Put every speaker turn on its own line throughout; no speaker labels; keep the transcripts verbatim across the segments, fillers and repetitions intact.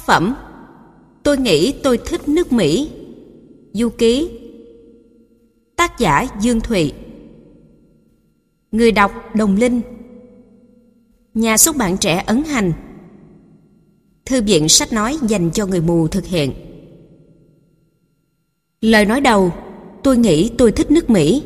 phẩm Tôi nghĩ tôi thích nước Mỹ. Du ký. Tác giả Dương Thụy. Người đọc Đồng Linh. Nhà xuất bản Trẻ ấn hành. Thư viện sách nói dành cho người mù thực hiện. Lời nói đầu: tôi nghĩ tôi thích nước Mỹ.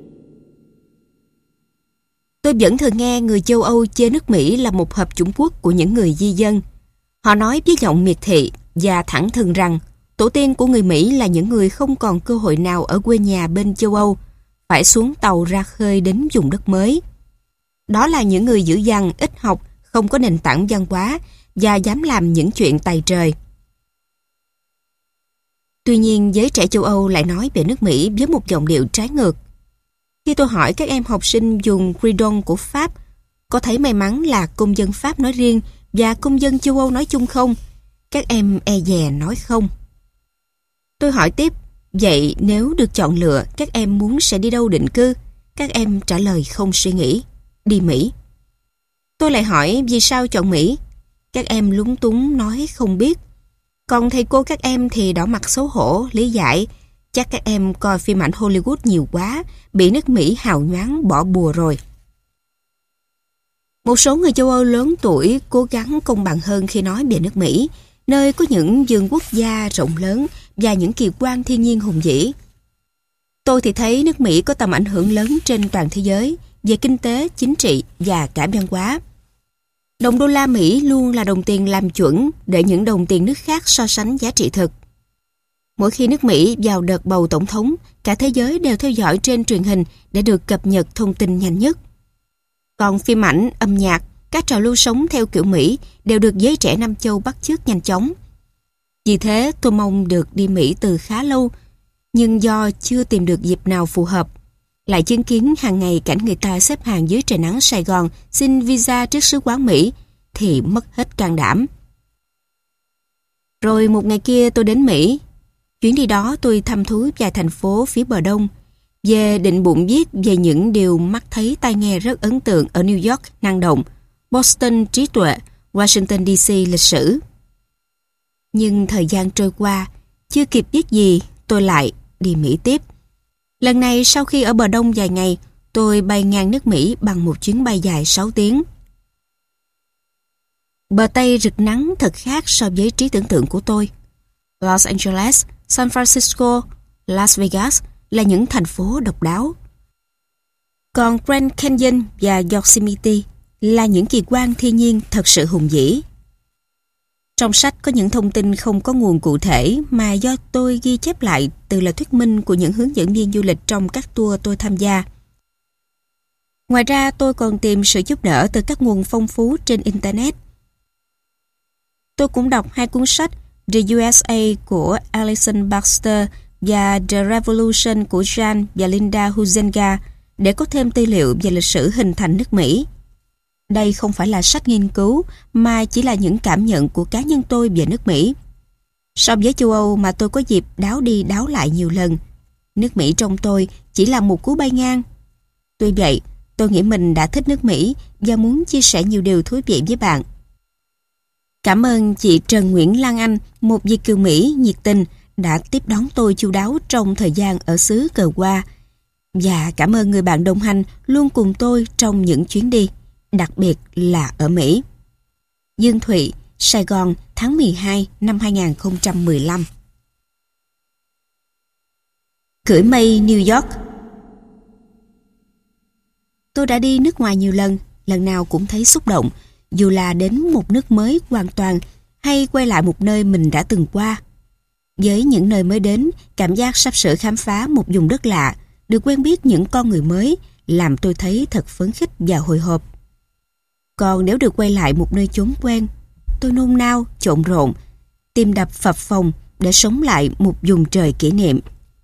Tôi vẫn thường nghe người châu Âu chê nước Mỹ là một hợp chủng quốc của những người di dân. Họ nói với giọng miệt thị và thẳng thừng rằng tổ tiên của người Mỹ là những người không còn cơ hội nào ở quê nhà bên châu Âu, phải xuống tàu ra khơi đến vùng đất mới. Đó là những người dữ dằn, ít học, không có nền tảng văn hóa và dám làm những chuyện tày trời. Tuy nhiên, giới trẻ châu Âu lại nói về nước Mỹ với một giọng điệu trái ngược. Khi tôi hỏi các em học sinh dùng Creedon của Pháp có thấy may mắn là công dân Pháp nói riêng và công dân châu Âu nói chung không, các em e dè nói không. Tôi hỏi tiếp, vậy nếu được chọn lựa, các em muốn sẽ đi đâu định cư? Các em trả lời không suy nghĩ, đi Mỹ. Tôi lại hỏi vì sao chọn Mỹ? Các em lúng túng nói không biết. Còn thầy cô các em thì đỏ mặt xấu hổ, lý giải, chắc các em coi phim ảnh Hollywood nhiều quá, bị nước Mỹ hào nhoáng bỏ bùa rồi. Một số người châu Âu lớn tuổi cố gắng công bằng hơn khi nói về nước Mỹ, nơi có những vườn quốc gia rộng lớn và những kỳ quan thiên nhiên hùng vĩ. Tôi thì thấy nước Mỹ có tầm ảnh hưởng lớn trên toàn thế giới về kinh tế, chính trị và cả văn hóa. Đồng đô la Mỹ luôn là đồng tiền làm chuẩn để những đồng tiền nước khác so sánh giá trị thực. Mỗi khi nước Mỹ vào đợt bầu tổng thống, cả thế giới đều theo dõi trên truyền hình để được cập nhật thông tin nhanh nhất. Còn phim ảnh, âm nhạc, các trào lưu sống theo kiểu Mỹ đều được giới trẻ Nam Châu bắt chước nhanh chóng. Vì thế tôi mong được đi Mỹ từ khá lâu, nhưng do chưa tìm được dịp nào phù hợp, lại chứng kiến hàng ngày cảnh người ta xếp hàng dưới trời nắng Sài Gòn xin visa trước sứ quán Mỹ, thì mất hết can đảm. Rồi một ngày kia tôi đến Mỹ. Chuyến đi đó tôi thăm thú vài thành phố phía bờ đông, về định bụng viết về những điều mắt thấy tai nghe rất ấn tượng ở New York năng động, Boston trí tuệ, Washington đê xê lịch sử. Nhưng thời gian trôi qua, chưa kịp viết gì, tôi lại đi Mỹ tiếp. Lần này sau khi ở bờ đông vài ngày, tôi bay ngang nước Mỹ bằng một chuyến bay dài sáu tiếng. Bờ Tây rực nắng thật khác so với trí tưởng tượng của tôi. Los Angeles, San Francisco, Las Vegas là những thành phố độc đáo. Còn Grand Canyon và Yosemite là những kỳ quan thiên nhiên thật sự hùng vĩ. Trong sách có những thông tin không có nguồn cụ thể mà do tôi ghi chép lại từ lời thuyết minh của những hướng dẫn viên du lịch trong các tour tôi tham gia. Ngoài ra tôi còn tìm sự giúp đỡ từ các nguồn phong phú trên Internet. Tôi cũng đọc hai cuốn sách The u ét a của Alison Baxter và The Revolution của Jan và Linda Huizenga để có thêm tư liệu về lịch sử hình thành nước Mỹ. Đây không phải là sách nghiên cứu mà chỉ là những cảm nhận của cá nhân tôi về nước Mỹ. So với châu Âu mà tôi có dịp đáo đi đáo lại nhiều lần, nước Mỹ trong tôi chỉ là một cú bay ngang. Tuy vậy, tôi nghĩ mình đã thích nước Mỹ và muốn chia sẻ nhiều điều thú vị với bạn. Cảm ơn chị Trần Nguyễn Lan Anh, một Việt kiều Mỹ nhiệt tình, đã tiếp đón tôi chu đáo trong thời gian ở xứ cờ hoa. Và cảm ơn người bạn đồng hành luôn cùng tôi trong những chuyến đi, đặc biệt là ở Mỹ. Dương Thụy, Sài Gòn, tháng mười hai năm hai nghìn không trăm mười lăm. Cưỡi mây New York. Tôi đã đi nước ngoài nhiều lần, lần nào cũng thấy xúc động, dù là đến một nước mới hoàn toàn hay quay lại một nơi mình đã từng qua. Với những nơi mới đến, cảm giác sắp sửa khám phá một vùng đất lạ, được quen biết những con người mới, làm tôi thấy thật phấn khích và hồi hộp. Còn nếu được quay lại một nơi chốn quen, tôi nôn nao, trộn rộn, tim đập phập phồng để sống lại một vùng trời kỷ niệm.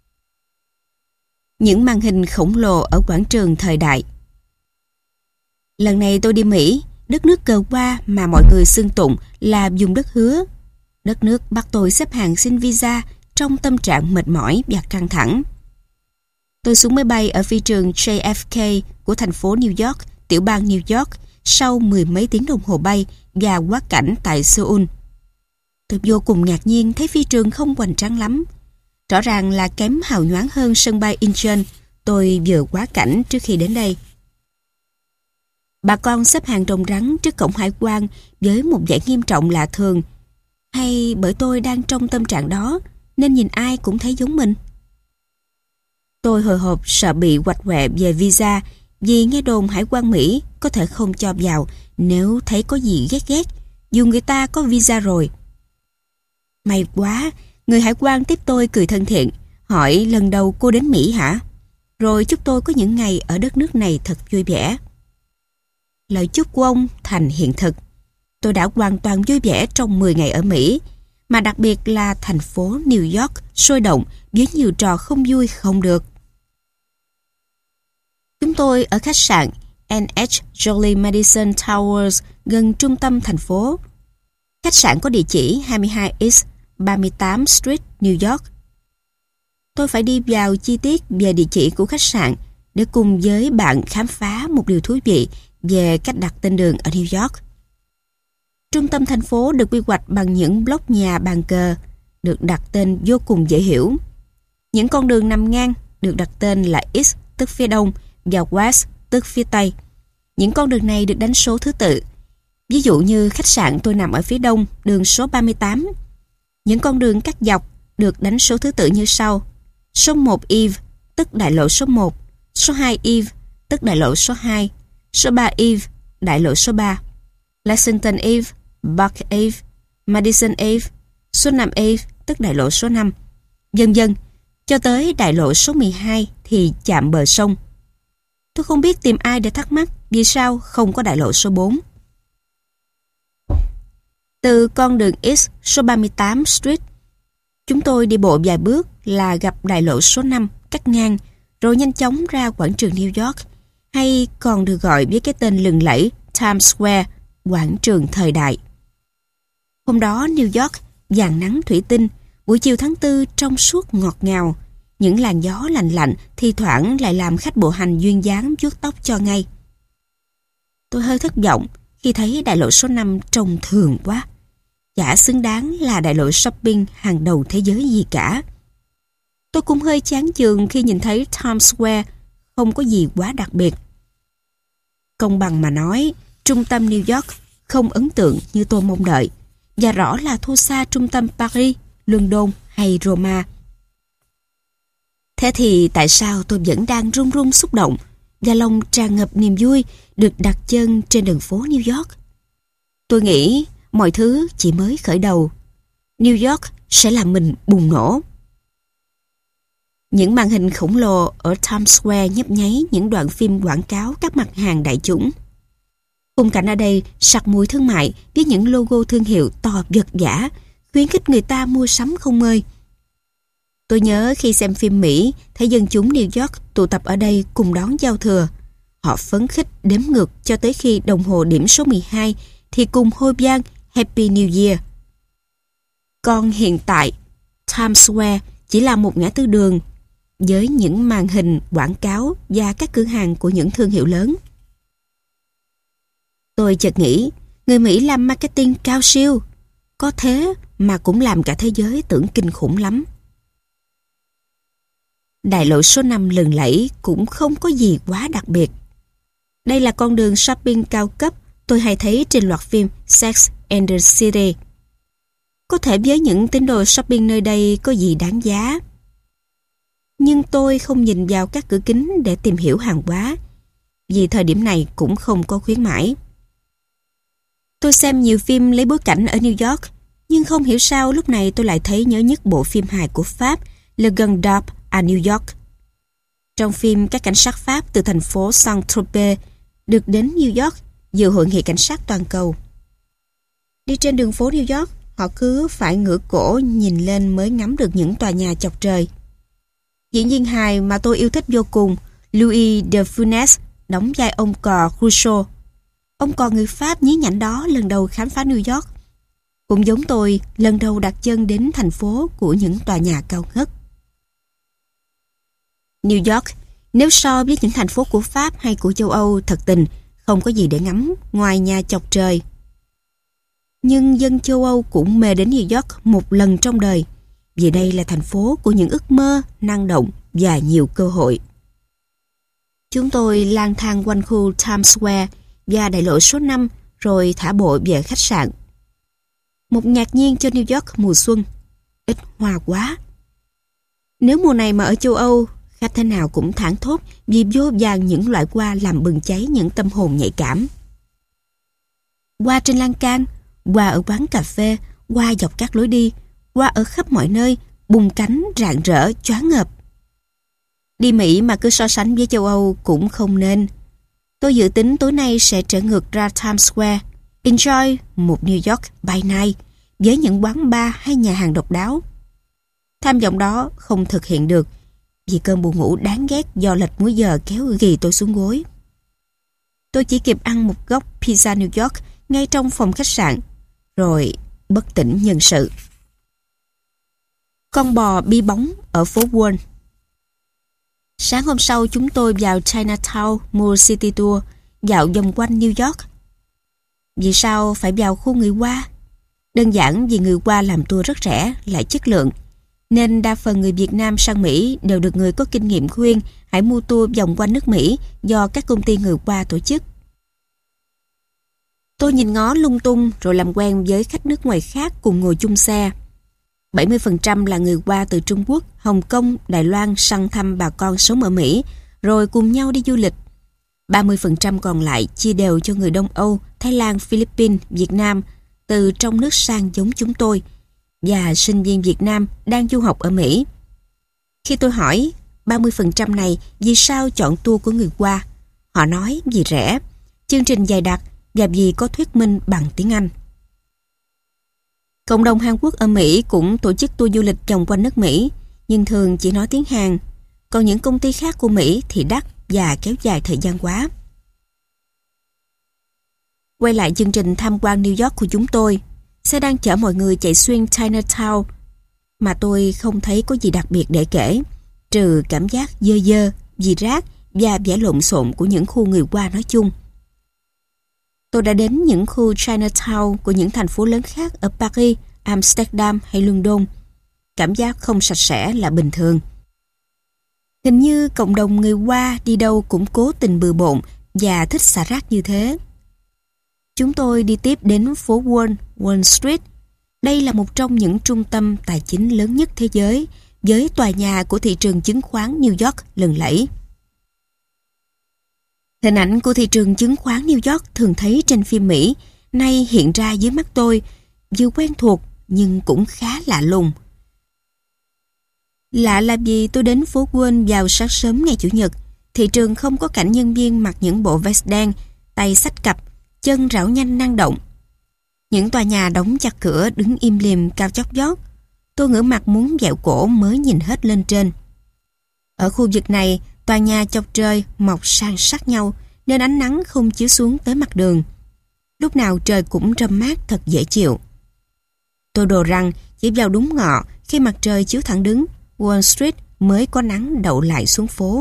Những màn hình khổng lồ ở quảng trường thời đại. Lần này tôi đi Mỹ, đất nước cờ hoa mà mọi người xưng tụng là vùng đất hứa. Đất nước bắt tôi xếp hàng xin visa trong tâm trạng mệt mỏi và căng thẳng. Tôi xuống máy bay ở phi trường J F K của thành phố New York, tiểu bang New York, sau mười mấy tiếng đồng hồ bay và quá cảnh tại Seoul. Tôi vô cùng ngạc nhiên thấy phi trường không hoành tráng lắm. Rõ ràng là kém hào nhoáng hơn sân bay Incheon tôi vừa quá cảnh trước khi đến đây. Bà con xếp hàng rồng rắn trước cổng hải quan với một vẻ nghiêm trọng lạ thường. Hay bởi tôi đang trong tâm trạng đó nên nhìn ai cũng thấy giống mình? Tôi hồi hộp sợ bị quạch quẹ về visa vì nghe đồn hải quan Mỹ có thể không cho vào nếu thấy có gì ghét ghét dù người ta có visa rồi. May quá, người hải quan tiếp tôi cười thân thiện, hỏi lần đầu cô đến Mỹ hả? Rồi chúc tôi có những ngày ở đất nước này thật vui vẻ. Lời chúc của ông thành hiện thực. Tôi đã hoàn toàn vui vẻ trong mười ngày ở Mỹ, mà đặc biệt là thành phố New York sôi động với nhiều trò không vui không được. Chúng tôi ở khách sạn en hát Jolly Madison Towers gần trung tâm thành phố. Khách sạn có địa chỉ hai mươi hai East ba mươi tám Street, New York. Tôi phải đi vào chi tiết về địa chỉ của khách sạn để cùng với bạn khám phá một điều thú vị về cách đặt tên đường ở New York. Trung tâm thành phố được quy hoạch bằng những block nhà bàn cờ, được đặt tên vô cùng dễ hiểu. Những con đường nằm ngang được đặt tên là East tức phía đông và West tức phía tây. Những con đường này được đánh số thứ tự. Ví dụ như khách sạn tôi nằm ở phía đông, đường số ba mươi tám. Những con đường cắt dọc được đánh số thứ tự như sau. Số một Eve tức đại lộ số một, số hai Eve tức đại lộ số hai, số ba Eve đại lộ số ba, Lexington Ave, Park Ave, Madison Ave, số năm Ave tức đại lộ số năm, dần dần cho tới đại lộ số mười hai thì chạm bờ sông. Tôi không biết tìm ai để thắc mắc vì sao không có đại lộ số bốn. Từ con đường East số ba mươi tám Street, chúng tôi đi bộ vài bước là gặp đại lộ số năm cắt ngang, rồi nhanh chóng ra quảng trường New York, hay còn được gọi với cái tên lừng lẫy Times Square, quảng trường thời đại. Hôm đó New York vàng nắng thủy tinh, buổi chiều tháng tư trong suốt ngọt ngào, những làn gió lạnh lạnh thi thoảng lại làm khách bộ hành duyên dáng vuốt tóc cho ngay. Tôi hơi thất vọng khi thấy đại lộ số năm trông thường quá, chả xứng đáng là đại lộ shopping hàng đầu thế giới gì cả. Tôi cũng hơi chán chường khi nhìn thấy Times Square không có gì quá đặc biệt. Công bằng mà nói, trung tâm New York không ấn tượng như tôi mong đợi, và rõ là thua xa trung tâm Paris, London hay Roma. Thế thì tại sao tôi vẫn đang run run xúc động và lòng tràn ngập niềm vui được đặt chân trên đường phố New York? Tôi nghĩ mọi thứ chỉ mới khởi đầu. New York sẽ làm mình bùng nổ. Những màn hình khổng lồ ở Times Square nhấp nháy những đoạn phim quảng cáo các mặt hàng đại chúng. Khung cảnh ở đây sặc mùi thương mại với những logo thương hiệu to vật vã, khuyến khích người ta mua sắm không ngơi. Tôi nhớ khi xem phim Mỹ, thấy dân chúng New York tụ tập ở đây cùng đón giao thừa. Họ phấn khích đếm ngược cho tới khi đồng hồ điểm số mười hai thì cùng hô vang Happy New Year. Còn hiện tại, Times Square chỉ là một ngã tư đường với những màn hình quảng cáo và các cửa hàng của những thương hiệu lớn. Tôi chợt nghĩ, người Mỹ làm marketing cao siêu, có thế mà cũng làm cả thế giới tưởng kinh khủng lắm. Đại lộ số năm lừng lẫy cũng không có gì quá đặc biệt. Đây là con đường shopping cao cấp tôi hay thấy trên loạt phim Sex and the City. Có thể với những tín đồ shopping nơi đây có gì đáng giá. Nhưng tôi không nhìn vào các cửa kính để tìm hiểu hàng hóa, vì thời điểm này cũng không có khuyến mãi. Tôi xem nhiều phim lấy bối cảnh ở New York, nhưng không hiểu sao lúc này tôi lại thấy nhớ nhất bộ phim hài của Pháp Le Grand Dame à New York. Trong phim, các cảnh sát Pháp từ thành phố Saint-Tropez được đến New York dự hội nghị cảnh sát toàn cầu. Đi trên đường phố New York, họ cứ phải ngửa cổ nhìn lên mới ngắm được những tòa nhà chọc trời. Diễn viên hài mà tôi yêu thích vô cùng, Louis de Funès, đóng vai ông cò Crusoe. Ông cò người Pháp nhí nhảnh đó lần đầu khám phá New York. Cũng giống tôi, lần đầu đặt chân đến thành phố của những tòa nhà cao ngất. New York, nếu so với những thành phố của Pháp hay của châu Âu, thật tình không có gì để ngắm ngoài nhà chọc trời. Nhưng dân châu Âu cũng mê đến New York một lần trong đời, vì đây là thành phố của những ước mơ, năng động và nhiều cơ hội. Chúng tôi lang thang quanh khu Times Square và đại lộ số năm, rồi thả bộ về khách sạn. Một ngạc nhiên cho New York mùa xuân, ít hoa quá. Nếu mùa này mà ở châu Âu, khách thế nào cũng thảng thốt vì vô vàn những loại hoa làm bừng cháy những tâm hồn nhạy cảm. Hoa trên lan can, hoa ở quán cà phê, hoa dọc các lối đi, hoa ở khắp mọi nơi, bung cánh, rạng rỡ, choáng ngợp. Đi Mỹ mà cứ so sánh với châu Âu cũng không nên. Tôi dự tính tối nay sẽ trở ngược ra Times Square, enjoy một New York by night với những quán bar hay nhà hàng độc đáo. Tham vọng đó không thực hiện được vì cơn buồn ngủ đáng ghét do lệch múi giờ kéo ghì tôi xuống gối. Tôi chỉ kịp ăn một góc pizza New York ngay trong phòng khách sạn, rồi bất tỉnh nhân sự. Con bò bi bóng ở phố Wall. Sáng hôm sau chúng tôi vào Chinatown mua City Tour, dạo vòng quanh New York. Vì sao phải vào khu người Hoa? Đơn giản vì người Hoa làm tour rất rẻ, lại chất lượng, nên đa phần người Việt Nam sang Mỹ đều được người có kinh nghiệm khuyên hãy mua tour vòng quanh nước Mỹ do các công ty người Hoa tổ chức. Tôi nhìn ngó lung tung rồi làm quen với khách nước ngoài khác cùng ngồi chung xe. bảy mươi phần trăm là người Hoa từ Trung Quốc, Hồng Kông, Đài Loan sang thăm bà con sống ở Mỹ, rồi cùng nhau đi du lịch. ba mươi phần trăm còn lại chia đều cho người Đông Âu, Thái Lan, Philippines, Việt Nam, từ trong nước sang giống chúng tôi, và sinh viên Việt Nam đang du học ở Mỹ. Khi tôi hỏi ba mươi phần trăm này vì sao chọn tour của người Hoa, họ nói vì rẻ, chương trình dày đặc và vì có thuyết minh bằng tiếng Anh. Cộng đồng Hàn Quốc ở Mỹ cũng tổ chức tour du lịch vòng quanh nước Mỹ, nhưng thường chỉ nói tiếng Hàn, còn những công ty khác của Mỹ thì đắt và kéo dài thời gian quá. Quay lại chương trình tham quan New York của chúng tôi, xe đang chở mọi người chạy xuyên Chinatown, mà tôi không thấy có gì đặc biệt để kể, trừ cảm giác dơ dơ, dì rác và vẻ lộn xộn của những khu người Hoa nói chung. Tôi đã đến những khu Chinatown của những thành phố lớn khác ở Paris, Amsterdam hay London. Cảm giác không sạch sẽ là bình thường. Hình như cộng đồng người Hoa đi đâu cũng cố tình bừa bộn và thích xả rác như thế. Chúng tôi đi tiếp đến phố Wall, Wall Street. Đây là một trong những trung tâm tài chính lớn nhất thế giới, với tòa nhà của thị trường chứng khoán New York lừng lẫy. Hình ảnh của thị trường chứng khoán New York thường thấy trên phim Mỹ, nay hiện ra dưới mắt tôi, vừa quen thuộc nhưng cũng khá lạ lùng. Lạ là vì tôi đến phố Wall vào sáng sớm ngày Chủ nhật, thị trường không có cảnh nhân viên mặc những bộ vest đen, tay xách cặp, chân rảo nhanh năng động. Những tòa nhà đóng chặt cửa đứng im lìm cao chót vót. Tôi ngửa mặt muốn dẹo cổ mới nhìn hết lên trên. Ở khu vực này, tòa nhà chọc trời mọc san sát nhau nên ánh nắng không chiếu xuống tới mặt đường. Lúc nào trời cũng râm mát thật dễ chịu. Tôi đồ rằng chỉ vào đúng ngọ khi mặt trời chiếu thẳng đứng, Wall Street mới có nắng đậu lại xuống phố.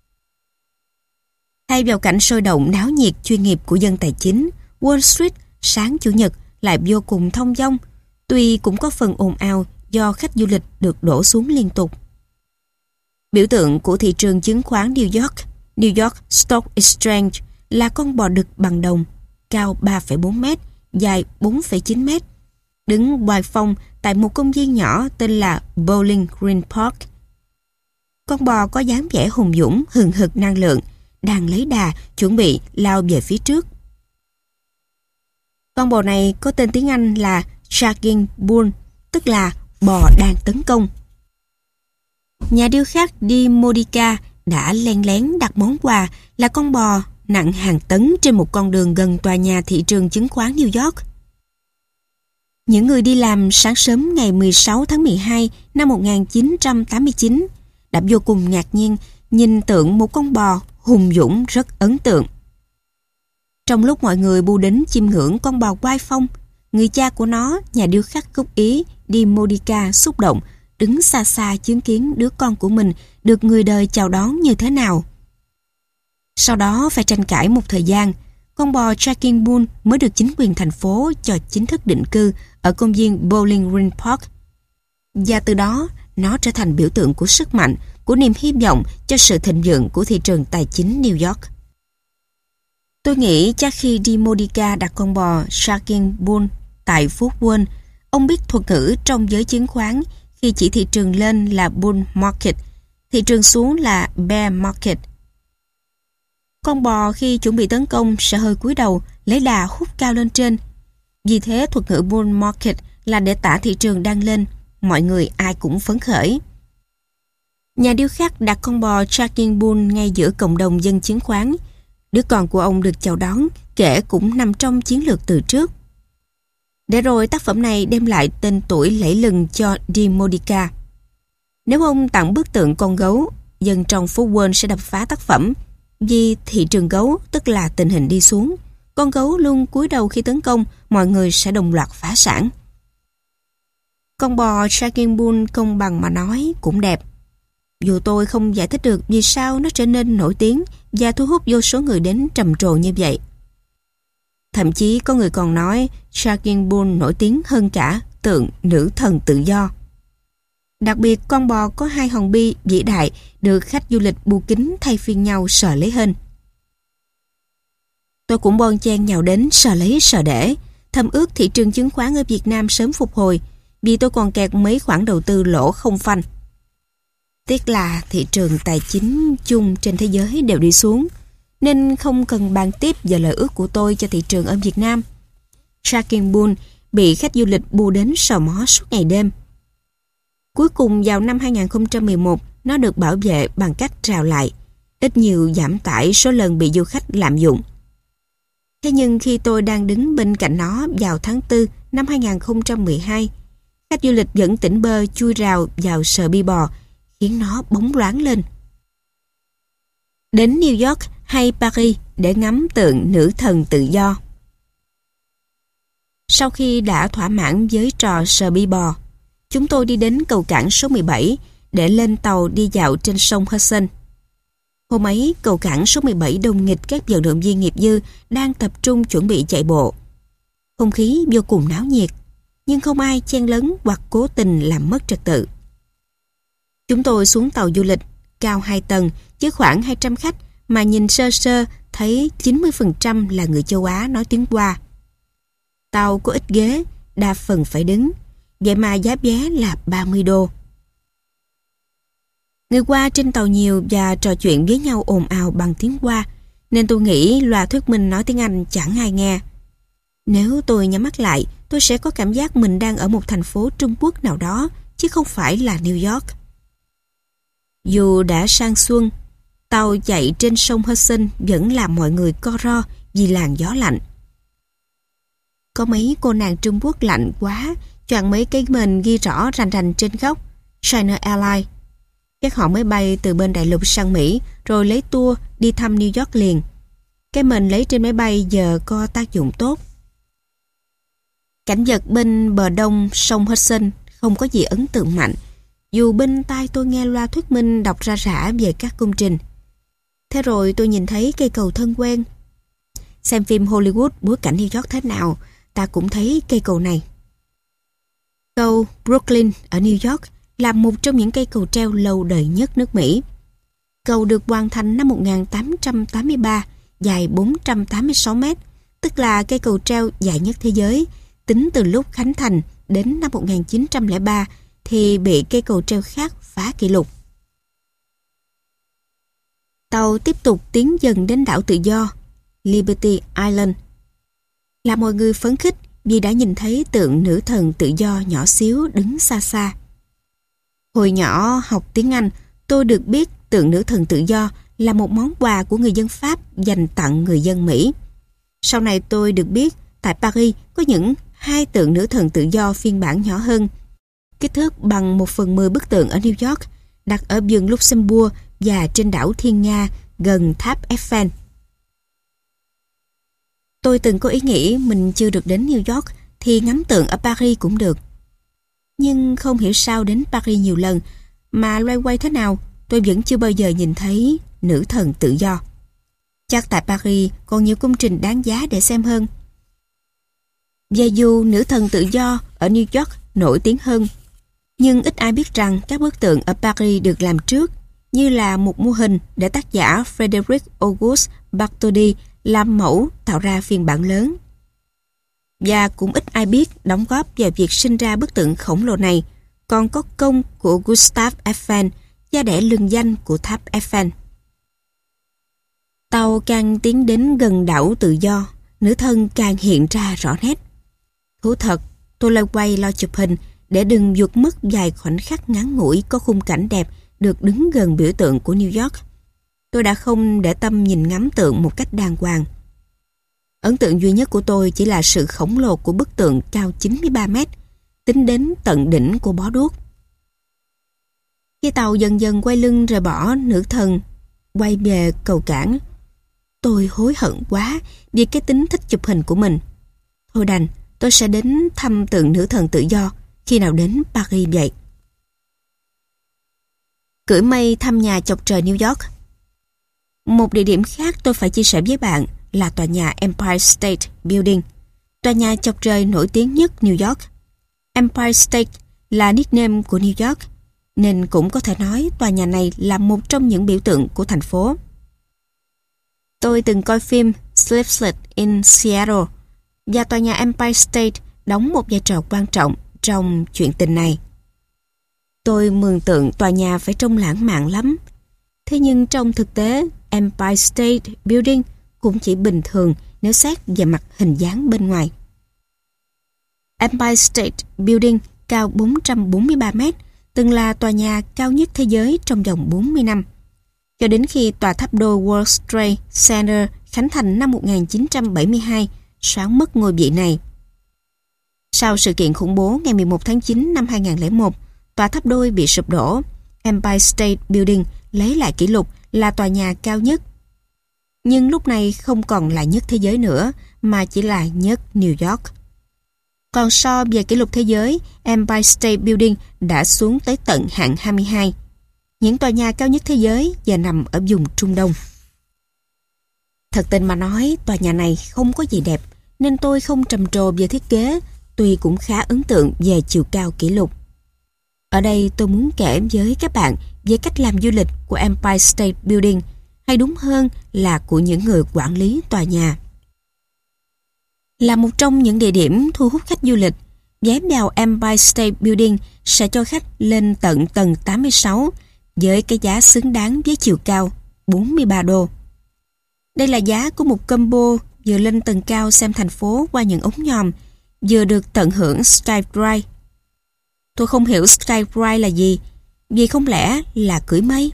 Thay vào cảnh sôi động náo nhiệt chuyên nghiệp của dân tài chính, Wall Street sáng Chủ nhật lại vô cùng thông dong, tuy cũng có phần ồn ào do khách du lịch được đổ xuống liên tục. Biểu tượng của thị trường chứng khoán New York, New York Stock Exchange, là con bò đực bằng đồng, cao ba phẩy bốn mét, dài bốn phẩy chín mét, đứng ngoài phong tại một công viên nhỏ tên là Bowling Green Park. Con bò có dáng vẻ hùng dũng, hừng hực năng lượng, đang lấy đà chuẩn bị lao về phía trước. Con bò này có tên tiếng Anh là Charging Bull, tức là bò đang tấn công. Nhà điêu khắc Di Modica đã len lén đặt món quà là con bò nặng hàng tấn trên một con đường gần tòa nhà thị trường chứng khoán New York. Những người đi làm sáng sớm ngày mười sáu tháng mười hai năm một nghìn chín trăm tám mươi chín đã vô cùng ngạc nhiên nhìn tượng một con bò hùng dũng rất ấn tượng. Trong lúc mọi người bu đến chiêm ngưỡng con bò oai phong, người cha của nó, nhà điêu khắc gốc Ý Di Modica, xúc động đứng xa xa chứng kiến đứa con của mình được người đời chào đón như thế nào. Sau đó phải tranh cãi một thời gian, con bò Tracking Bull mới được chính quyền thành phố cho chính thức định cư ở công viên Bowling Green Park. Và từ đó, nó trở thành biểu tượng của sức mạnh, của niềm hy vọng cho sự thịnh vượng của thị trường tài chính New York. Tôi nghĩ chắc khi DiModica đặt con bò Tracking Bull tại phố Wall, ông biết thuật ngữ trong giới chứng khoán khi chỉ thị trường lên là Bull Market, thị trường xuống là Bear Market. Con bò khi chuẩn bị tấn công sẽ hơi cúi đầu, lấy đà hút cao lên trên. Vì thế thuật ngữ Bull Market là để tả thị trường đang lên, mọi người ai cũng phấn khởi. Nhà điêu khắc đặt con bò Tracking Bull ngay giữa cộng đồng dân chứng khoán. Đứa con của ông được chào đón, kể cũng nằm trong chiến lược từ trước. Để rồi tác phẩm này đem lại tên tuổi lẫy lừng cho DiModica. Nếu ông tặng bức tượng con gấu, dân trong phố Wall sẽ đập phá tác phẩm, vì thị trường gấu tức là tình hình đi xuống. Con gấu luôn cúi đầu khi tấn công, mọi người sẽ đồng loạt phá sản. Con bò Tracking Bull công bằng mà nói cũng đẹp. Dù tôi không giải thích được vì sao nó trở nên nổi tiếng và thu hút vô số người đến trầm trồ như vậy. Thậm chí có người còn nói Tracking Bull nổi tiếng hơn cả tượng nữ thần tự do. Đặc biệt con bò có hai hòn bi vĩ đại được khách du lịch bu kính thay phiên nhau sờ lấy hên. Tôi cũng bon chen nhào đến sờ lấy sờ để, thầm ước thị trường chứng khoán ở Việt Nam sớm phục hồi, vì tôi còn kẹt mấy khoản đầu tư lỗ không phanh. Tiếc là thị trường tài chính chung trên thế giới đều đi xuống, nên không cần bàn tiếp về lời ước của tôi cho thị trường ở Việt Nam. Tracking Bull bị khách du lịch bu đến sờ mó suốt ngày đêm. Cuối cùng vào năm hai không một một, nó được bảo vệ bằng cách rào lại, ít nhiều giảm tải số lần bị du khách lạm dụng. Thế nhưng khi tôi đang đứng bên cạnh nó vào tháng tư năm hai không một hai, khách du lịch vẫn tỉnh bơ chui rào vào sờ bi bò, khiến nó bóng loáng lên. Đến New York hay Paris để ngắm tượng nữ thần tự do. Sau khi đã thỏa mãn với trò sờ bi bò, chúng tôi đi đến cầu cảng số mười bảy để lên tàu đi dạo trên sông Hudson. Hôm ấy, cầu cảng số mười bảy đông nghịch các vận động viên nghiệp dư đang tập trung chuẩn bị chạy bộ. Không khí vô cùng náo nhiệt, nhưng không ai chen lấn hoặc cố tình làm mất trật tự. Chúng tôi xuống tàu du lịch, cao hai tầng, với khoảng hai trăm khách mà nhìn sơ sơ thấy chín mươi phần trăm là người châu Á nói tiếng Hoa. Tàu có ít ghế, đa phần phải đứng, vậy mà giá vé là ba mươi đô. Người Hoa trên tàu nhiều và trò chuyện với nhau ồn ào bằng tiếng Hoa, nên tôi nghĩ loa thuyết minh nói tiếng Anh chẳng ai nghe. Nếu tôi nhắm mắt lại, tôi sẽ có cảm giác mình đang ở một thành phố Trung Quốc nào đó, chứ không phải là New York. Dù đã sang xuân, tàu chạy trên sông Hudson vẫn làm mọi người co ro vì làn gió lạnh. Có mấy cô nàng Trung Quốc lạnh quá, choàng mấy cái mền ghi rõ rành rành trên góc China Airlines. Chắc họ mới bay từ bên đại lục sang Mỹ rồi lấy tour đi thăm New York liền. Cái mền lấy trên máy bay giờ có tác dụng tốt. Cảnh vật bên bờ đông sông Hudson không có gì ấn tượng mạnh, dù bên tai tôi nghe loa thuyết minh đọc ra rã về các công trình. Thế rồi tôi nhìn thấy cây cầu thân quen. Xem phim Hollywood bối cảnh New York thế nào, ta cũng thấy cây cầu này. Cầu Brooklyn ở New York là một trong những cây cầu treo lâu đời nhất nước Mỹ. Cầu được hoàn thành năm một nghìn tám trăm tám mươi ba, dài bốn trăm tám mươi sáu mét, tức là cây cầu treo dài nhất thế giới. Tính từ lúc khánh thành đến năm một nghìn chín trăm lẻ ba thì bị cây cầu treo khác phá kỷ lục. Tàu tiếp tục tiến dần đến đảo tự do, Liberty Island. Là mọi người phấn khích vì đã nhìn thấy tượng nữ thần tự do nhỏ xíu đứng xa xa. Hồi nhỏ học tiếng Anh, tôi được biết tượng nữ thần tự do là một món quà của người dân Pháp dành tặng người dân Mỹ. Sau này tôi được biết tại Paris có những hai tượng nữ thần tự do phiên bản nhỏ hơn, kích thước bằng một phần mười bức tượng ở New York, đặt ở vườn Luxembourg và trên đảo Thiên Nga gần tháp Eiffel. Tôi từng có ý nghĩ mình chưa được đến New York thì ngắm tượng ở Paris cũng được. Nhưng không hiểu sao đến Paris nhiều lần mà loay quay thế nào tôi vẫn chưa bao giờ nhìn thấy nữ thần tự do. Chắc tại Paris còn nhiều công trình đáng giá để xem hơn. Và dù nữ thần tự do ở New York nổi tiếng hơn, nhưng ít ai biết rằng các bức tượng ở Paris được làm trước như là một mô hình để tác giả Frédéric Auguste Bartholdi làm mẫu tạo ra phiên bản lớn. Và cũng ít ai biết đóng góp vào việc sinh ra bức tượng khổng lồ này còn có công của Gustave Eiffel, cha đẻ lừng danh của tháp Eiffel. Tàu càng tiến đến gần đảo tự do, nữ thần càng hiện ra rõ nét. Thú thật, tôi loay quay lo chụp hình để đừng vụt mất vài khoảnh khắc ngắn ngủi có khung cảnh đẹp được đứng gần biểu tượng của New York. Tôi đã không để tâm nhìn ngắm tượng một cách đàng hoàng. Ấn tượng duy nhất của tôi chỉ là sự khổng lồ của bức tượng cao chín mươi ba mét, tính đến tận đỉnh của bó đuốc. Khi tàu dần dần quay lưng rời bỏ nữ thần, quay về cầu cảng, tôi hối hận quá vì cái tính thích chụp hình của mình. Thôi đành, tôi sẽ đến thăm tượng nữ thần tự do khi nào đến Paris vậy. Cưỡi mây thăm nhà chọc trời New York. Một địa điểm khác tôi phải chia sẻ với bạn là tòa nhà Empire State Building, tòa nhà chọc trời nổi tiếng nhất New York. Empire State là nickname của New York, nên cũng có thể nói tòa nhà này là một trong những biểu tượng của thành phố. Tôi từng coi phim Sleepless in Seattle và tòa nhà Empire State đóng một vai trò quan trọng trong chuyện tình này. Tôi mường tượng tòa nhà phải trông lãng mạn lắm. Thế nhưng trong thực tế, Empire State Building cũng chỉ bình thường nếu xét về mặt hình dáng bên ngoài. Empire State Building cao bốn trăm bốn mươi ba mét, từng là tòa nhà cao nhất thế giới trong vòng bốn mươi năm, cho đến khi tòa tháp đôi World Trade Center khánh thành năm một nghìn chín trăm bảy mươi hai, soán mất ngôi vị này. Sau sự kiện khủng bố ngày mười một tháng chín năm hai nghìn không trăm lẻ một, tòa tháp đôi bị sụp đổ. Empire State Building lấy lại kỷ lục là tòa nhà cao nhất. Nhưng lúc này không còn là nhất thế giới nữa, mà chỉ là nhất New York. Còn so về kỷ lục thế giới, Empire State Building đã xuống tới tận hạng hai mươi hai. Những tòa nhà cao nhất thế giới giờ nằm ở vùng Trung Đông. Thật tình mà nói, tòa nhà này không có gì đẹp, nên tôi không trầm trồ về thiết kế, tuy cũng khá ấn tượng về chiều cao kỷ lục. Ở đây tôi muốn kể với các bạn về cách làm du lịch của Empire State Building, hay đúng hơn là của những người quản lý tòa nhà. Là một trong những địa điểm thu hút khách du lịch, vé vào Empire State Building sẽ cho khách lên tận tầng tám mươi sáu với cái giá xứng đáng với chiều cao bốn mươi ba đô. Đây là giá của một combo vừa lên tầng cao xem thành phố qua những ống nhòm, vừa được tận hưởng Skyride. Tôi không hiểu Skyride là gì, vì không lẽ là cưỡi mây?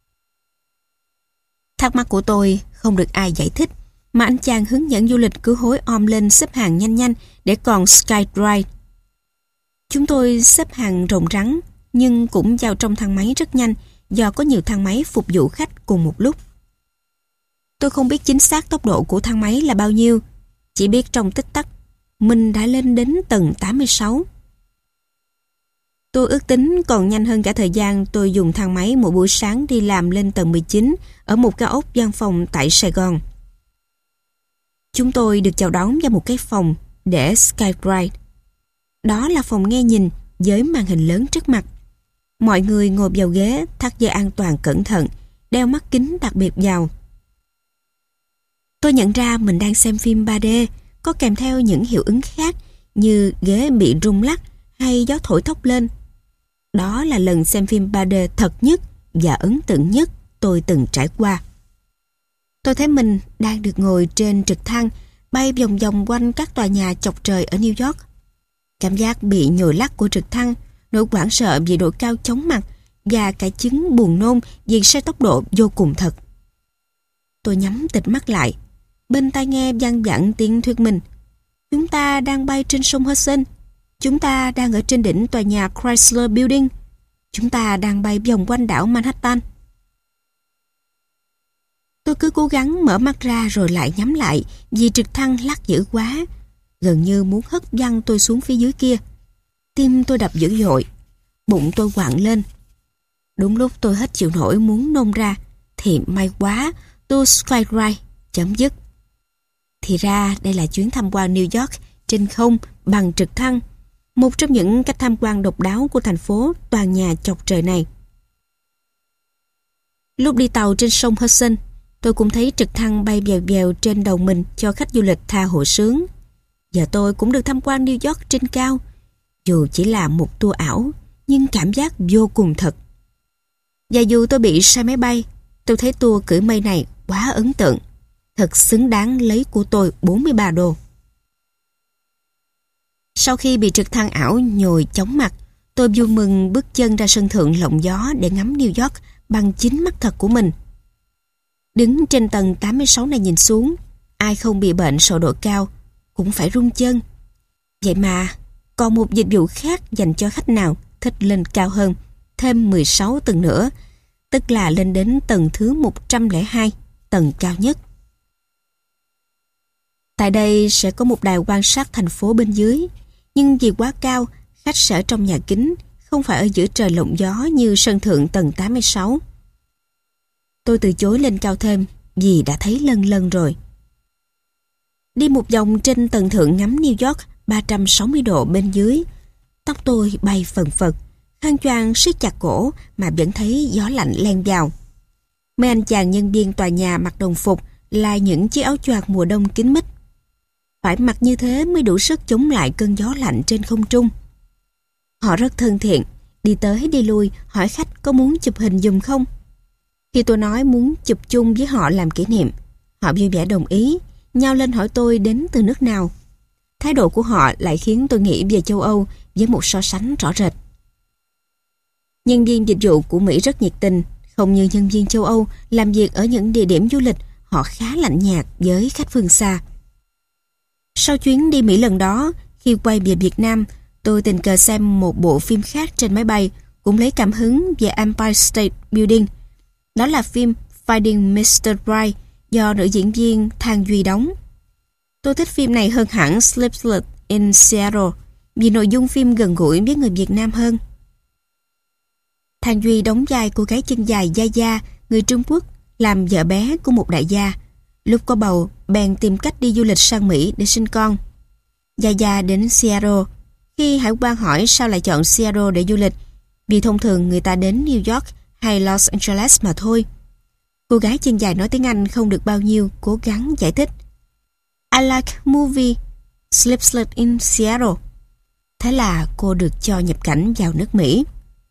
Thắc mắc của tôi không được ai giải thích, mà anh chàng hướng dẫn du lịch cứ hối om lên xếp hàng nhanh nhanh để còn Skyride. Chúng tôi xếp hàng rộng rắn, nhưng cũng vào trong thang máy rất nhanh do có nhiều thang máy phục vụ khách cùng một lúc. Tôi không biết chính xác tốc độ của thang máy là bao nhiêu, chỉ biết trong tích tắc mình đã lên đến tầng tám mươi sáu. Tôi ước tính còn nhanh hơn cả thời gian tôi dùng thang máy mỗi buổi sáng đi làm lên tầng mười chín ở một cao ốc văn phòng tại Sài Gòn. Chúng tôi được chào đón vào một cái phòng để Skyride. Đó là phòng nghe nhìn với màn hình lớn trước mặt. Mọi người ngồi vào ghế, thắt dây an toàn cẩn thận, đeo mắt kính đặc biệt vào. Tôi nhận ra mình đang xem phim ba D, có kèm theo những hiệu ứng khác như ghế bị rung lắc hay gió thổi thốc lên. Đó là lần xem phim ba D thật nhất và ấn tượng nhất tôi từng trải qua. Tôi thấy mình đang được ngồi trên trực thăng bay vòng vòng quanh các tòa nhà chọc trời ở New York. Cảm giác bị nhồi lắc của trực thăng, nỗi hoảng sợ vì độ cao chóng mặt và cả chứng buồn nôn vì xe tốc độ vô cùng thật. Tôi nhắm tịt mắt lại, bên tai nghe vang vẳng tiếng thuyết minh. Chúng ta đang bay trên sông Hudson. Chúng ta đang ở trên đỉnh tòa nhà Chrysler Building. Chúng ta đang bay vòng quanh đảo Manhattan. Tôi cứ cố gắng mở mắt ra rồi lại nhắm lại vì trực thăng lắc dữ quá, gần như muốn hất văng tôi xuống phía dưới kia. Tim tôi đập dữ dội, bụng tôi quặn lên. Đúng lúc tôi hết chịu nổi muốn nôn ra thì may quá tour Skyride chấm dứt. Thì ra đây là chuyến tham quan New York trên không bằng trực thăng, một trong những cách tham quan độc đáo của thành phố toàn nhà chọc trời này. Lúc đi tàu trên sông Hudson, tôi cũng thấy trực thăng bay vèo vèo trên đầu mình cho khách du lịch tha hồ sướng. Giờ tôi cũng được tham quan New York trên cao, dù chỉ là một tour ảo, nhưng cảm giác vô cùng thật. Và dù tôi bị sai máy bay, tôi thấy tour cưỡi mây này quá ấn tượng, thật xứng đáng lấy của tôi bốn mươi ba đô. Sau khi bị trực thăng ảo nhồi chóng mặt, tôi vui mừng bước chân ra sân thượng lộng gió để ngắm New York bằng chính mắt thật của mình. Đứng trên tầng tám mươi sáu này nhìn xuống, ai không bị bệnh sợ độ cao cũng phải run chân. Vậy mà còn một dịch vụ khác dành cho khách nào thích lên cao hơn, thêm mười sáu tầng nữa, tức là lên đến tầng thứ một trăm lẻ hai, tầng cao nhất. Tại đây sẽ có một đài quan sát thành phố bên dưới, nhưng vì quá cao, khách sẽ ở trong nhà kính, không phải ở giữa trời lộng gió như sân thượng tầng tám mươi sáu. Tôi từ chối lên cao thêm vì đã thấy lân lân rồi. Đi một vòng trên tầng thượng ngắm New York ba trăm sáu mươi độ bên dưới, tóc tôi bay phần phật, khăn choàng siết chặt cổ mà vẫn thấy gió lạnh len vào. Mấy anh chàng nhân viên tòa nhà mặc đồng phục là những chiếc áo choàng mùa đông kín mít. Phải mặc như thế mới đủ sức chống lại cơn gió lạnh trên không trung. Họ rất thân thiện, đi tới đi lui hỏi khách có muốn chụp hình giùm không. Khi tôi nói muốn chụp chung với họ làm kỷ niệm, họ vui vẻ đồng ý, nhao lên hỏi tôi đến từ nước nào. Thái độ của họ lại khiến tôi nghĩ về châu Âu với một so sánh rõ rệt. Nhân viên dịch vụ của Mỹ rất nhiệt tình, không như nhân viên châu Âu làm việc ở những địa điểm du lịch, họ khá lạnh nhạt với khách phương xa. Sau chuyến đi Mỹ lần đó, khi quay về Việt Nam, tôi tình cờ xem một bộ phim khác trên máy bay, cũng lấy cảm hứng về Empire State Building. Đó là phim Finding mít-tơ Right do nữ diễn viên Thang Duy đóng. Tôi thích phim này hơn hẳn Sleepless in Seattle vì nội dung phim gần gũi với người Việt Nam hơn. Thang Duy đóng vai cô gái chân dài Gia Gia, người Trung Quốc, làm vợ bé của một đại gia. Lúc có bầu, bèn tìm cách đi du lịch sang Mỹ để sinh con. Gia Gia đến Seattle. Khi hải quan hỏi sao lại chọn Seattle để du lịch, vì thông thường người ta đến New York hay Los Angeles mà thôi. Cô gái chân dài nói tiếng Anh không được bao nhiêu, cố gắng giải thích. I like movie Sleepless in Seattle. Thế là cô được cho nhập cảnh vào nước Mỹ.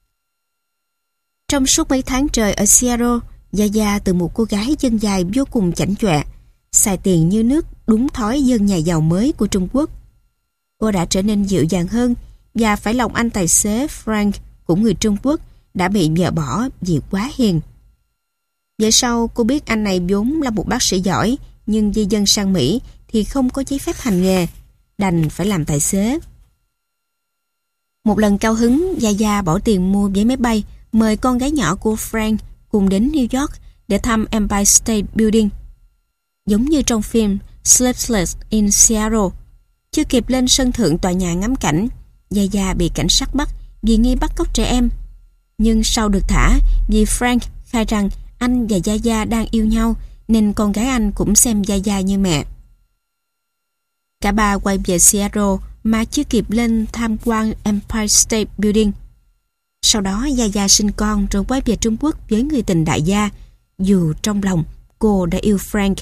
Trong suốt mấy tháng trời ở Seattle, Gia Gia từ một cô gái chân dài vô cùng chảnh chọe, xài tiền như nước đúng thói dân nhà giàu mới của Trung Quốc. Cô đã trở nên dịu dàng hơn và phải lòng anh tài xế Frank, cũng người Trung Quốc, đã bị vợ bỏ vì quá hiền. Về sau cô biết anh này vốn là một bác sĩ giỏi, nhưng di dân sang Mỹ thì không có giấy phép hành nghề, đành phải làm tài xế. Một lần cao hứng, Gia Gia bỏ tiền mua vé máy bay mời con gái nhỏ của Frank cùng đến New York để thăm Empire State Building. Giống như trong phim Sleepless in Seattle, chưa kịp lên sân thượng tòa nhà ngắm cảnh, Gia Gia bị cảnh sát bắt vì nghi bắt cóc trẻ em. Nhưng sau được thả vì Frank khai rằng anh và Gia Gia đang yêu nhau, nên con gái anh cũng xem Gia Gia như mẹ. Cả ba quay về Seattle mà chưa kịp lên tham quan Empire State Building. Sau đó Gia Gia sinh con rồi quay về Trung Quốc với người tình đại gia, dù trong lòng cô đã yêu Frank.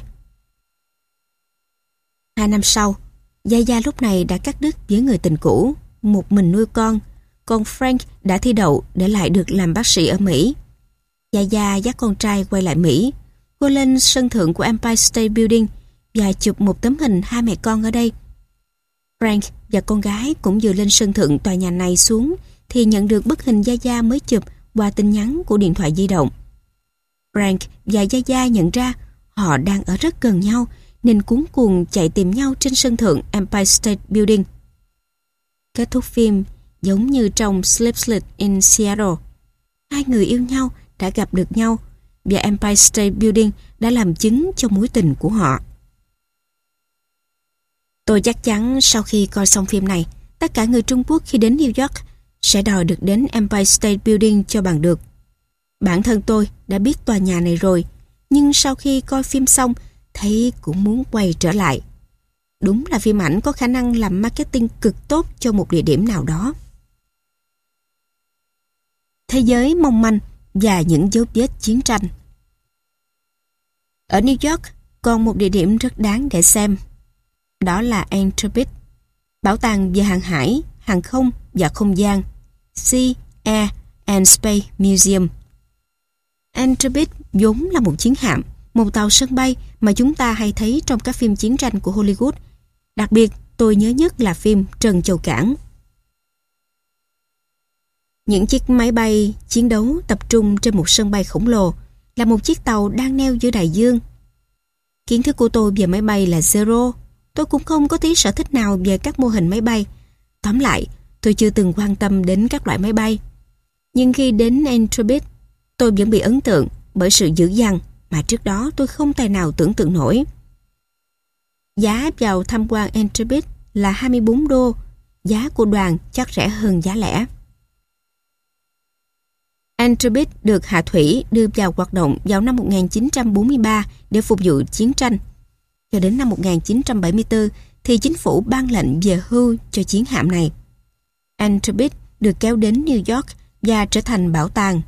Hai năm sau, Gia Gia lúc này đã cắt đứt với người tình cũ, một mình nuôi con, còn Frank đã thi đậu để lại được làm bác sĩ ở Mỹ. Gia Gia dắt con trai quay lại Mỹ. Cô lên sân thượng của Empire State Building và chụp một tấm hình hai mẹ con ở đây. Frank và con gái cũng vừa lên sân thượng tòa nhà này xuống thì nhận được bức hình Gia Gia mới chụp qua tin nhắn của điện thoại di động. Frank và Gia Gia nhận ra họ đang ở rất gần nhau nên cuống cuồng chạy tìm nhau trên sân thượng Empire State Building. Kết thúc phim giống như trong Sleepless in Seattle. Hai người yêu nhau đã gặp được nhau và Empire State Building đã làm chứng cho mối tình của họ. Tôi chắc chắn sau khi coi xong phim này, tất cả người Trung Quốc khi đến New York sẽ đòi được đến Empire State Building cho bằng được. Bản thân tôi đã biết tòa nhà này rồi, nhưng sau khi coi phim xong thấy cũng muốn quay trở lại. Đúng là phim ảnh có khả năng làm marketing cực tốt cho một địa điểm nào đó. Thế giới mong manh và những dấu vết chiến tranh. Ở New York còn một địa điểm rất đáng để xem. Đó là Entebbe, bảo tàng về hàng hải, hàng không và không gian, Sea, Air and Space Museum. Entebbe vốn là một chiến hạm, một tàu sân bay mà chúng ta hay thấy trong các phim chiến tranh của Hollywood. Đặc biệt, tôi nhớ nhất là phim Trần Châu Cảng. Những chiếc máy bay chiến đấu tập trung trên một sân bay khổng lồ, là một chiếc tàu đang neo giữa đại dương. Kiến thức của tôi về máy bay là zero. Tôi cũng không có tí sở thích nào về các mô hình máy bay. Tóm lại, tôi chưa từng quan tâm đến các loại máy bay. Nhưng khi đến Entebbe, tôi vẫn bị ấn tượng bởi sự dữ dằn mà trước đó tôi không tài nào tưởng tượng nổi. Giá vào tham quan Entebbe là hai mươi bốn đô, giá của đoàn chắc rẻ hơn giá lẻ. Entebbe được hạ thủy đưa vào hoạt động vào năm một nghìn chín trăm bốn mươi ba để phục vụ chiến tranh. Cho đến năm một nghìn chín trăm bảy mươi tư thì chính phủ ban lệnh về hưu cho chiến hạm này. Entebbe được kéo đến New York và trở thành bảo tàng.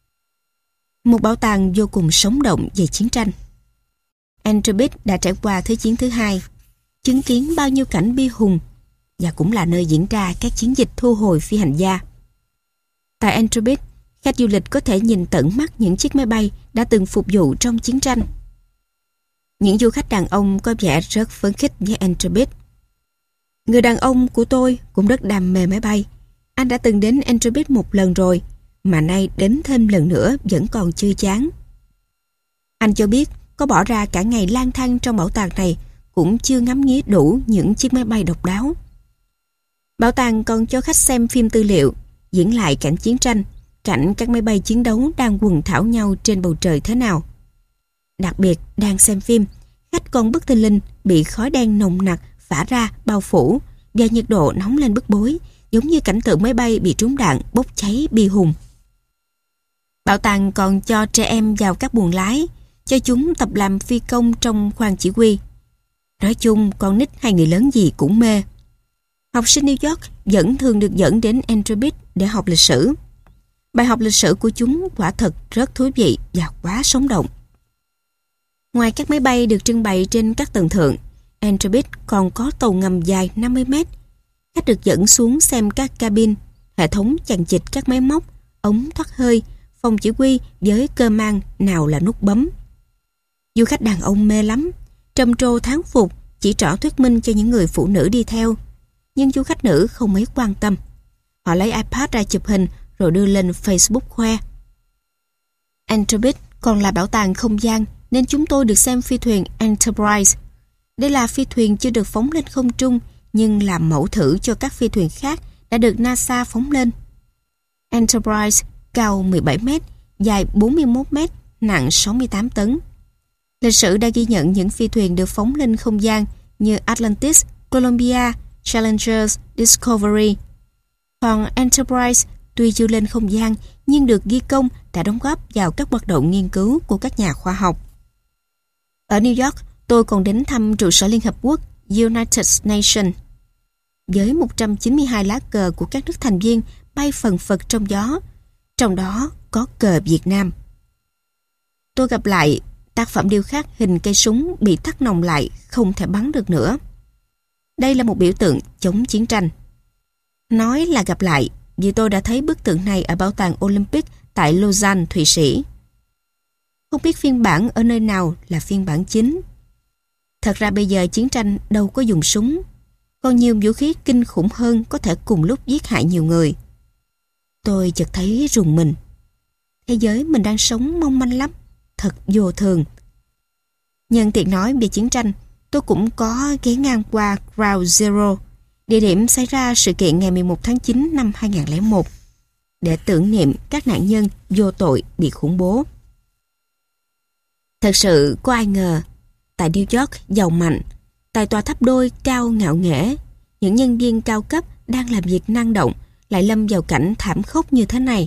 Một bảo tàng vô cùng sống động về chiến tranh. Entebbe đã trải qua Thế chiến thứ hai, chứng kiến bao nhiêu cảnh bi hùng và cũng là nơi diễn ra các chiến dịch thu hồi phi hành gia. Tại Entebbe, khách du lịch có thể nhìn tận mắt những chiếc máy bay đã từng phục vụ trong chiến tranh. Những du khách đàn ông có vẻ rất phấn khích với Entebbe. Người đàn ông của tôi cũng rất đam mê máy bay. Anh đã từng đến Entebbe một lần rồi, mà nay đến thêm lần nữa vẫn còn chưa chán. Anh cho biết có bỏ ra cả ngày lang thang trong bảo tàng này cũng chưa ngắm nghía đủ những chiếc máy bay độc đáo. Bảo tàng còn cho khách xem phim tư liệu, diễn lại cảnh chiến tranh, cảnh các máy bay chiến đấu đang quần thảo nhau trên bầu trời thế nào. Đặc biệt, đang xem phim, khách còn bất thình lình bị khói đen nồng nặc phả ra bao phủ và nhiệt độ nóng lên bức bối, giống như cảnh tượng máy bay bị trúng đạn bốc cháy bi hùng. Bảo tàng còn cho trẻ em vào các buồng lái, cho chúng tập làm phi công trong khoang chỉ huy. Nói chung, con nít hay người lớn gì cũng mê. Học sinh New York vẫn thường được dẫn đến Entebbe để học lịch sử. Bài học lịch sử của chúng quả thật rất thú vị và quá sống động. Ngoài các máy bay được trưng bày trên các tầng thượng, Entebbe còn có tàu ngầm dài năm mươi mét. Khách được dẫn xuống xem các cabin, hệ thống chằng chịt các máy móc, ống thoát hơi, phòng chỉ huy với cơ mang nào là nút bấm. Du khách đàn ông mê lắm, trầm trồ thán phục, chỉ trỏ thuyết minh cho những người phụ nữ đi theo. Nhưng du khách nữ không mấy quan tâm. Họ lấy iPad ra chụp hình rồi đưa lên Facebook khoe. Entebbe còn là bảo tàng không gian nên chúng tôi được xem phi thuyền Enterprise. Đây là phi thuyền chưa được phóng lên không trung nhưng làm mẫu thử cho các phi thuyền khác đã được NASA phóng lên. Enterprise cao mười bảy mét, dài bốn mươi mốt mét, nặng sáu mươi tám tấn. Lịch sử đã ghi nhận những phi thuyền được phóng lên không gian như Atlantis, Columbia, Challenger, Discovery. Còn Enterprise tuy chưa lên không gian nhưng được ghi công đã đóng góp vào các hoạt động nghiên cứu của các nhà khoa học. Ở New York, tôi còn đến thăm trụ sở Liên Hợp Quốc United Nations. Với một trăm chín mươi hai lá cờ của các nước thành viên bay phần phật trong gió, trong đó có cờ Việt Nam. Tôi gặp lại tác phẩm điêu khắc hình cây súng bị thắt nòng lại không thể bắn được nữa. Đây là một biểu tượng chống chiến tranh. Nói là gặp lại vì tôi đã thấy bức tượng này ở Bảo tàng Olympic tại Lausanne, Thụy Sĩ. Không biết phiên bản ở nơi nào là phiên bản chính. Thật ra bây giờ chiến tranh đâu có dùng súng. Còn nhiều vũ khí kinh khủng hơn có thể cùng lúc giết hại nhiều người. Tôi chợt thấy rùng mình. Thế giới mình đang sống mong manh lắm, thật vô thường. Nhân tiện nói về chiến tranh, tôi cũng có ghé ngang qua Ground Zero, địa điểm xảy ra sự kiện ngày mười một tháng chín năm hai nghìn không trăm lẻ một, để tưởng niệm các nạn nhân vô tội bị khủng bố. Thật sự có ai ngờ, tại New York giàu mạnh, tại tòa tháp đôi cao ngạo nghễ, những nhân viên cao cấp đang làm việc năng động lại lâm vào cảnh thảm khốc như thế này.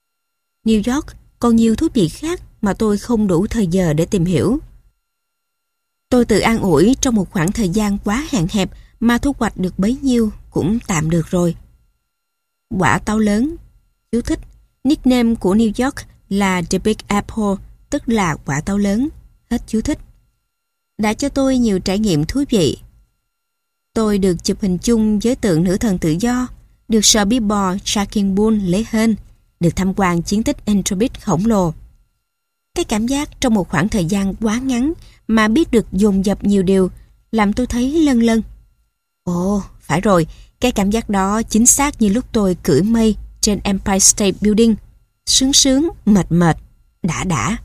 New York còn nhiều thú vị khác mà tôi không đủ thời giờ để tìm hiểu. Tôi tự an ủi trong một khoảng thời gian quá hạn hẹp mà thu hoạch được bấy nhiêu cũng tạm được rồi. Quả táo lớn. Chú thích. Nickname của New York là The Big Apple, tức là quả táo lớn. Hết chú thích. Đã cho tôi nhiều trải nghiệm thú vị. Tôi được chụp hình chung với tượng nữ thần tự do, được sờ bí bò Sharking Bull lấy hên, được tham quan chiến tích Entropit khổng lồ. Cái cảm giác trong một khoảng thời gian quá ngắn mà biết được dồn dập nhiều điều làm tôi thấy lân lân. Ồ, phải rồi, cái cảm giác đó chính xác như lúc tôi cưỡi mây trên Empire State Building. Sướng sướng, mệt mệt, đã đã.